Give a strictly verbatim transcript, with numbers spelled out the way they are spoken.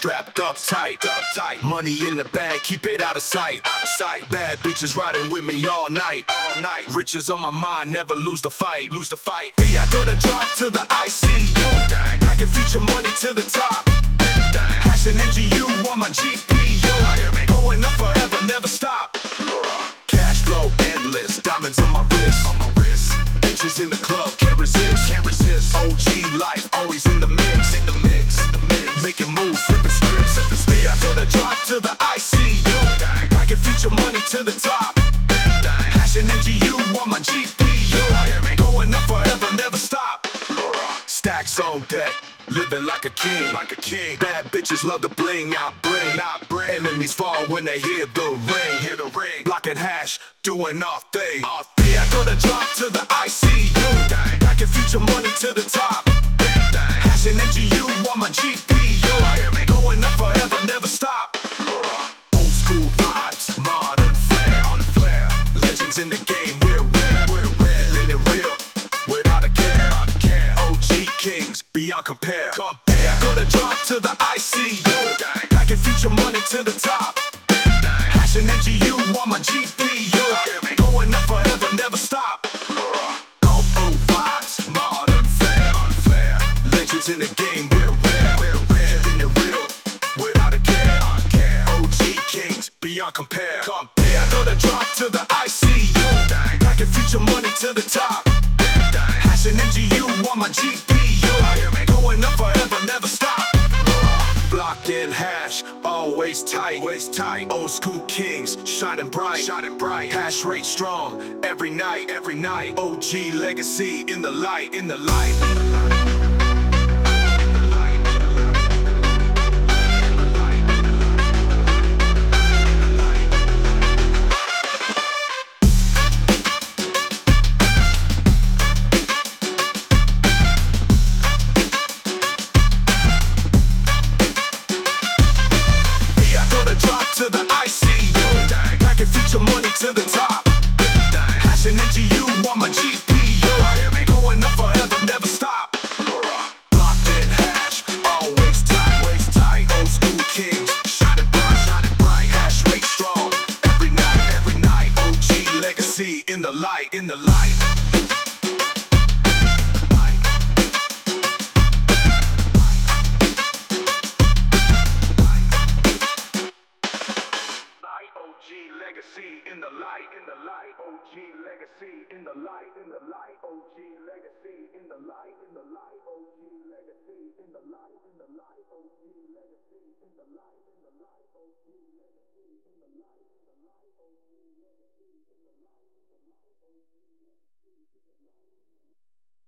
strapped up tight, up tight. Money in the bag, keep it out of sight, out of sight. Bad bitches riding with me all night, all night. Riches on my mind, never lose the fight, lose the fight. Hey, I go to drop to the I C U. I can feature money to the top. Passion N G U on my G P U. Going up forever, never stop. Cash flow endless, diamonds on my wrist, on my wrist. Bitches in the club, can't resist, can't resist. O G life, always in the mix, in the mix, in the mix. Making moves, flipping strips, at the speed. I go to drop to the I C U. I can feature money to the top. Passion N G U on my G P U. Going up forever, never stop. Stacks on deck, living like a king, like a king. Bad bitches love to bling, I bring, I bring. Enemies fall when they hear the ring, hear the ring. Blocking hash, doing our thing, our thing. I go to drop to the I C U. I can feature money to the top. Passion N G U on my G P U. Going up forever, never stop. Old school vibes, modern flair, on the flare. Legends in the game, we're rare, we're rare. Living real, without a care, O G kings, beyond compare. compare. I go to drop to the I C U. I can feature money to the top. Passion N G U on my G P U. Going up forever, never stop. Old old vibes, modern flair, on the flare. Legends in the game, we're rare, we're rare. Living it real, without a care, O G kings, beyond compare. compare. I go to drop to the I C U. I can feature money to the top. Passion N G U on my G P U. Going up forever, never stop. Blocked in hash, always tight, always tight. Old school kings, shining bright, shining bright. Hash rate strong, every night, every night. O G legacy in the light, in the light. To the I C U, I can feature money to the top. Passion N G U on my G P U. Going up forever, never stop. Locked in hash, always tight, always tight. Old school kings, shining bright, shining bright. Hash rate strong, every night, every night. O G legacy in the light, in the light. O G legacy in the light, in the light. O G legacy in the light, in the light. O G legacy in the light, in the light. O G legacy in the light, in the light. O G legacy in the light, in the light. O G legacy in the light, in the light. O G legacy in the light, in the light. O G legacy in the light.